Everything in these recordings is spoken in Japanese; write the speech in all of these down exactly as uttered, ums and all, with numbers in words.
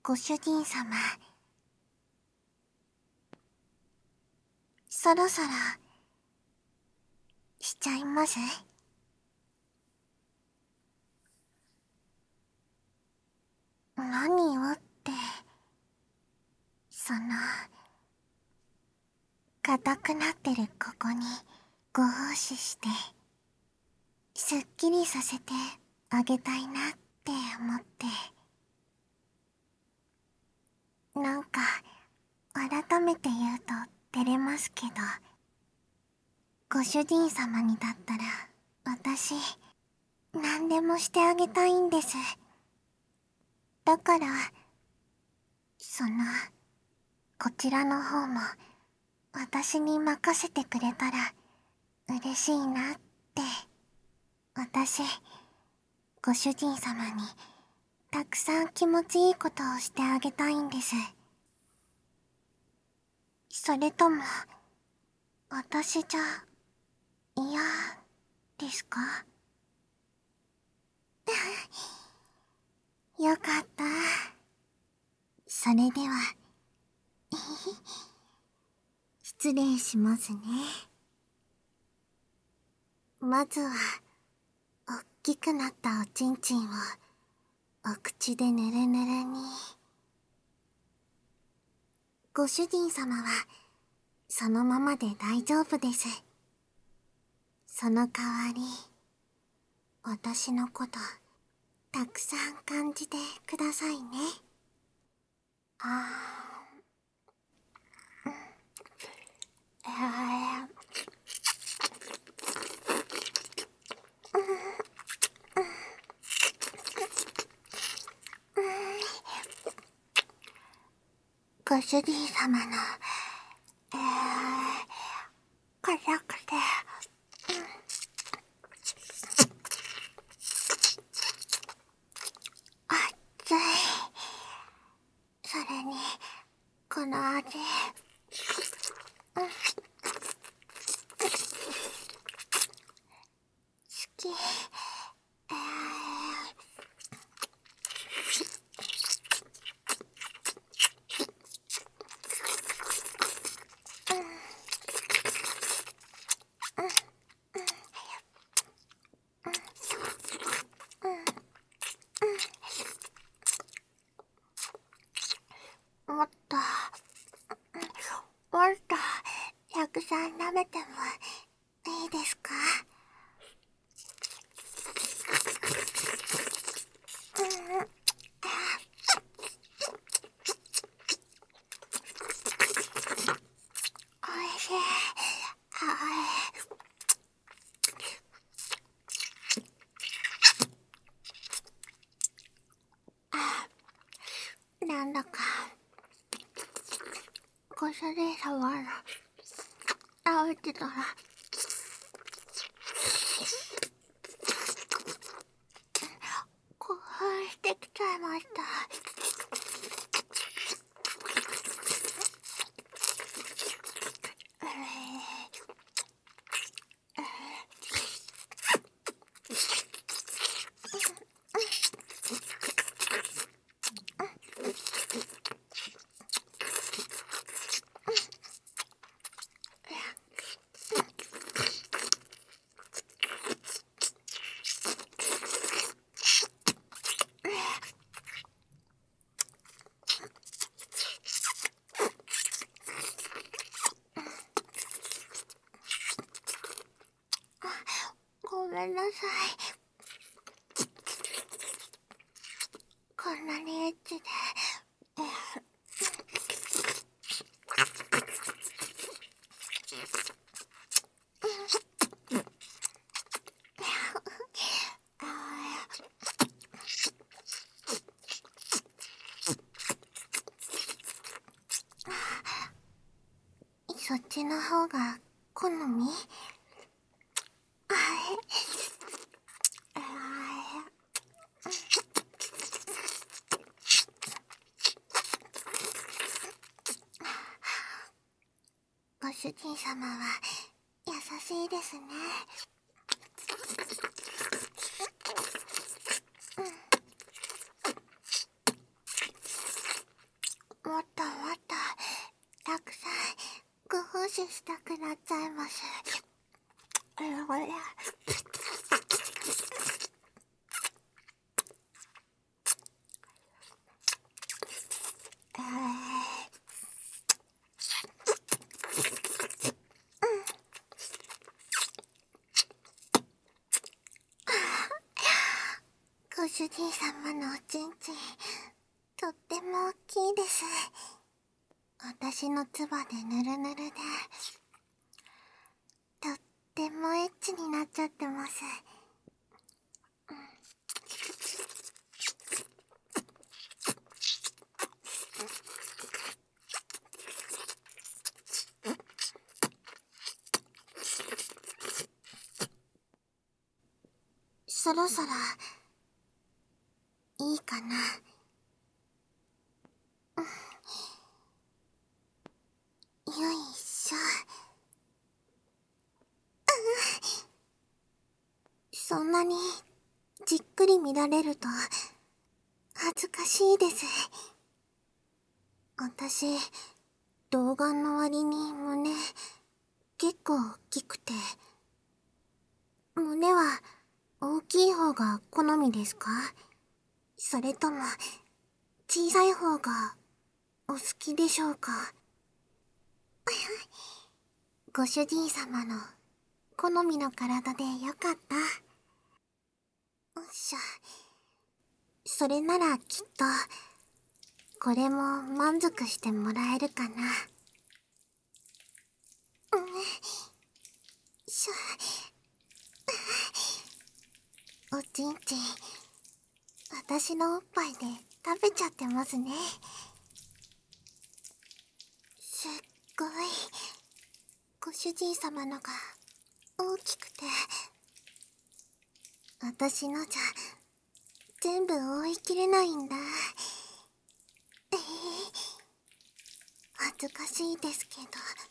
ご主人様、そろそろしちゃいます？何をって、その硬くなってるここにご奉仕してすっきりさせてあげたいなって思って。なんか改めて言うと照れますけど、ご主人様にだったら私何でもしてあげたいんです。だからそのこちらの方も私に任せてくれたら嬉しいなって。私ご主人様にたくさん気持ちいいことをしてあげたいんです。それとも私じゃ嫌ですか？よかった。それでは失礼しますね。まずはおっきくなったおちんちんをお口でぬるぬるに。ご主人様はそのままで大丈夫です。その代わり私のことたくさん感じてくださいね。あー、えー、ご主人様の、えー、辛くて、熱い。それに、この味、うん、好き。えーもっと、もっと、たくさん舐めてもいいですか？うん、おいしい。ああ、なんだかご主人様の食べてたら興奮してきちゃいました。ごめんなさい。こんなにエッチで。そっちの方が好み？ご主人様は優しいですね。 シュしたくなっちゃいます。ご主人様のおちんちん、とっても大きいです。私のつばでぬるぬるで、とってもエッチになっちゃってます。そろそろいいかな。よいしょ。そんなにじっくり見られると恥ずかしいです。私、童顔の割に胸結構大きくて、胸は大きい方が好みですか？それとも小さい方がお好きでしょうか？ご主人様の好みの体でよかった。おっしゃ。それならきっとこれも満足してもらえるかな。うん。しょ。おちんちん、私のおっぱいで食べちゃってますね。すっごいご主人様のが大きくて、私のじゃ全部追い切れないんだ。えー、恥ずかしいですけど、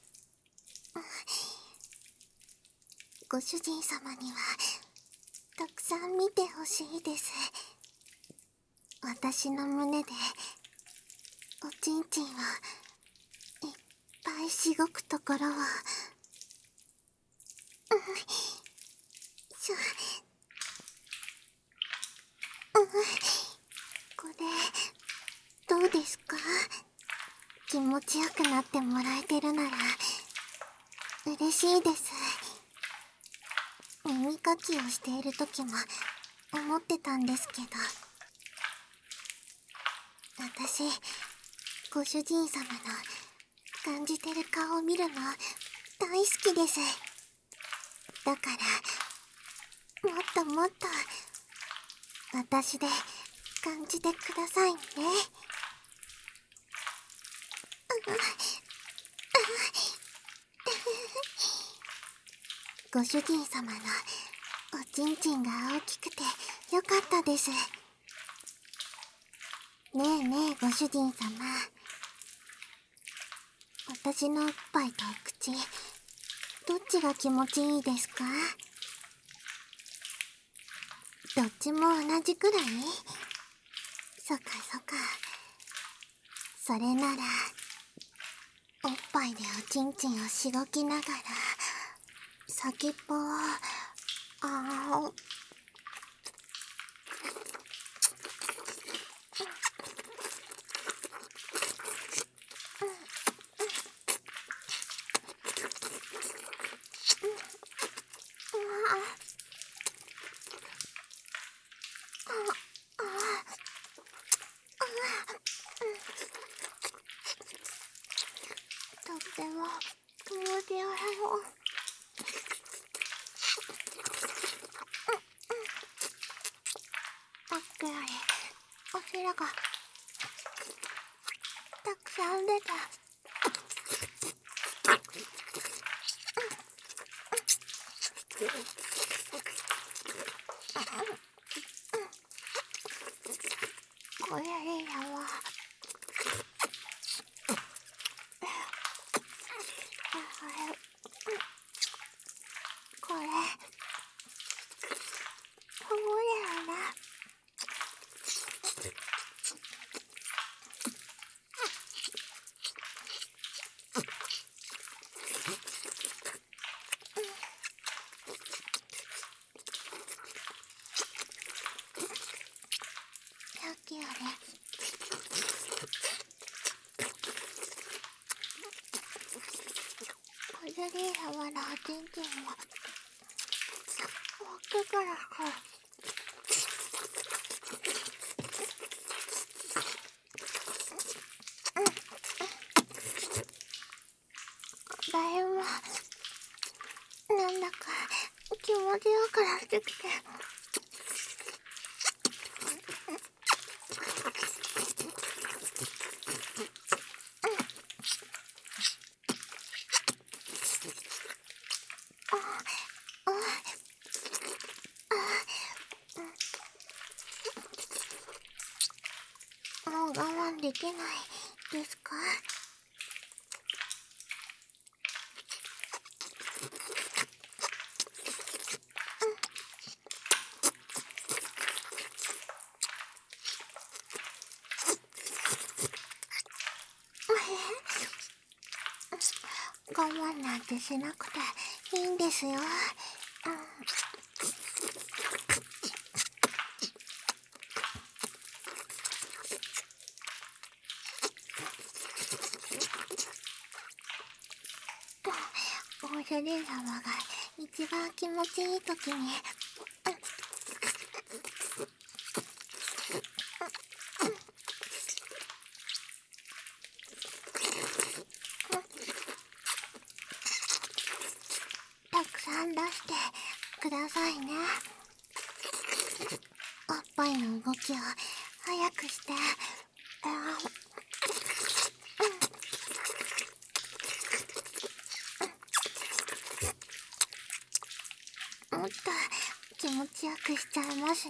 ご主人様にはたくさん見てほしいです。私の胸でおちんちんをいっぱいしごくところを。うん、しょ。うん、これどうですか？気持ちよくなってもらえてるなら嬉しいです。耳かきをしている時も思ってたんですけど、私、ご主人様の感じてる顔を見るの大好きです。だからもっともっと私で感じてくださいね。ご主人様のおちんちんが大きくてよかったです。ねえねえご主人様、私のおっぱいとお口、どっちが気持ちいいですか？どっちも同じくらい？そっかそっか。それならおっぱいでおちんちんをしごきながら先っぽをあーとっても気持ちよさそう。さっきよりお尻がたくさん出た。これいいやわ。これそうだよな。 よね。ご主人様のおちんちんも大きくなった。だいぶなんだか気持ちよくなってきて。もう我慢できないですか？我慢なんてしなくていいんですよ。うん、ご主人様が一番気持ちいい時に、たくさん出してくださいね。おっぱいの動きを早くして、もっと気持ちよくしちゃいますね。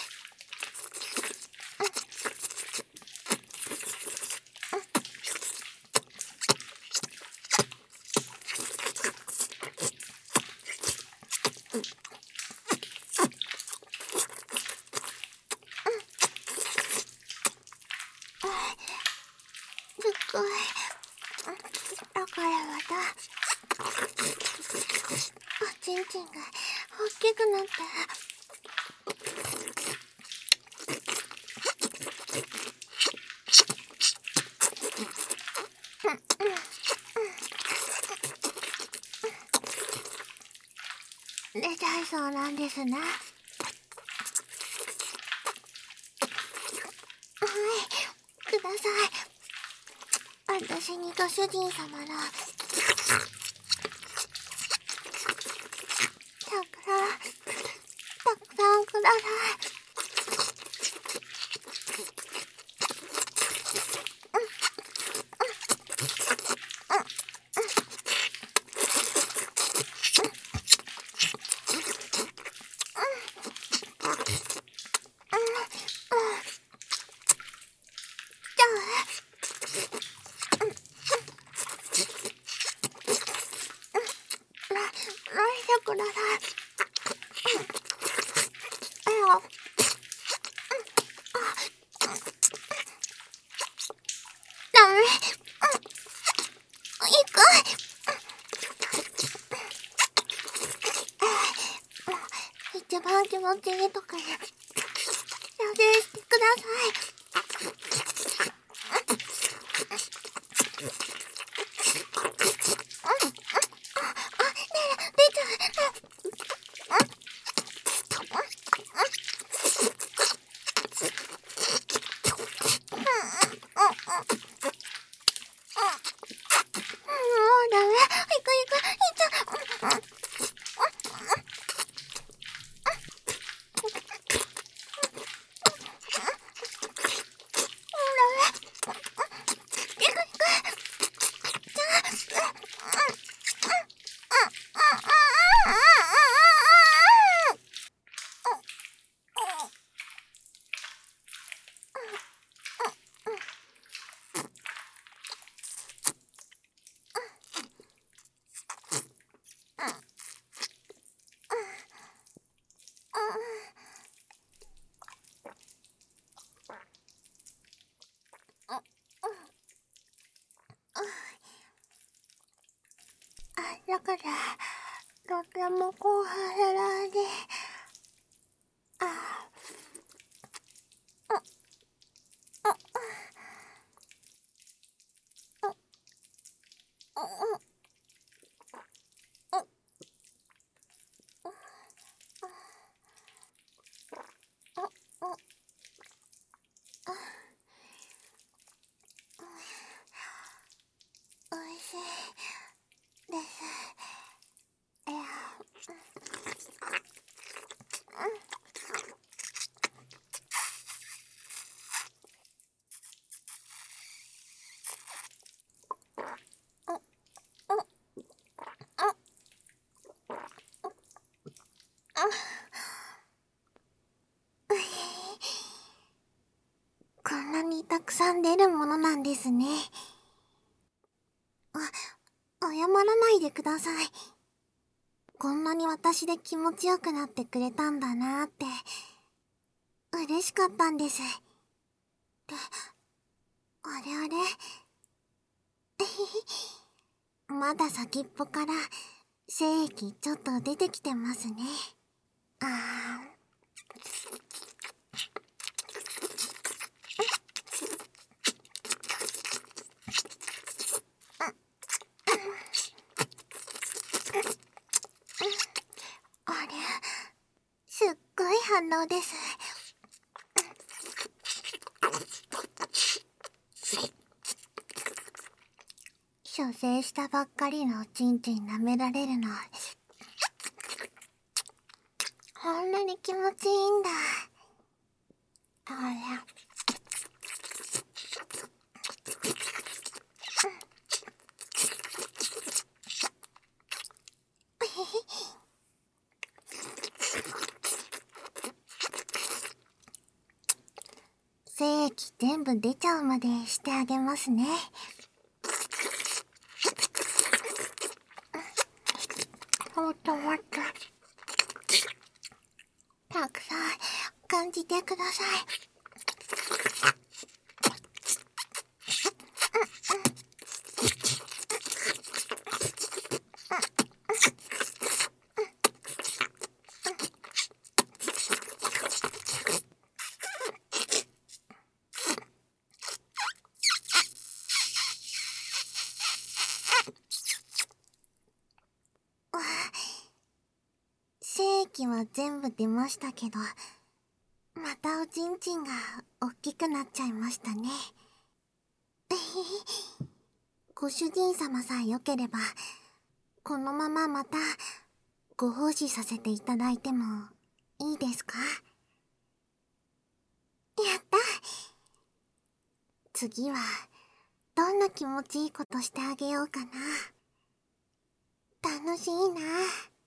すっごい。だからまたおちんちんが大きくなって。出ちゃいそうなんですね。はい、ください。私にご主人様のたくさんたくさんください。ください。あよ。ダメ。いく。一番気持ちいいとこに射精してください。だからとても後半せないで、あにたくさん出るものなんですね。あ、謝らないでください。こんなに私で気持ちよくなってくれたんだなーって、嬉しかったんです。で、あれあれまだ先っぽから精液ちょっと出てきてますね。あー。あれ、すっごい反応です。射精したばっかりのおちんちん舐められるの、こんなに気持ちいいんだ。あれ。精液全部出ちゃうまでしてあげますね。もっともっとたくさん感じてください。精液は全部出ましたけど、またおちんちんがおっきくなっちゃいましたね。ご主人様さえよければ、このまままたご奉仕させていただいてもいいですか？やった！次はどんな気持ちいいことしてあげようかな。楽しいな。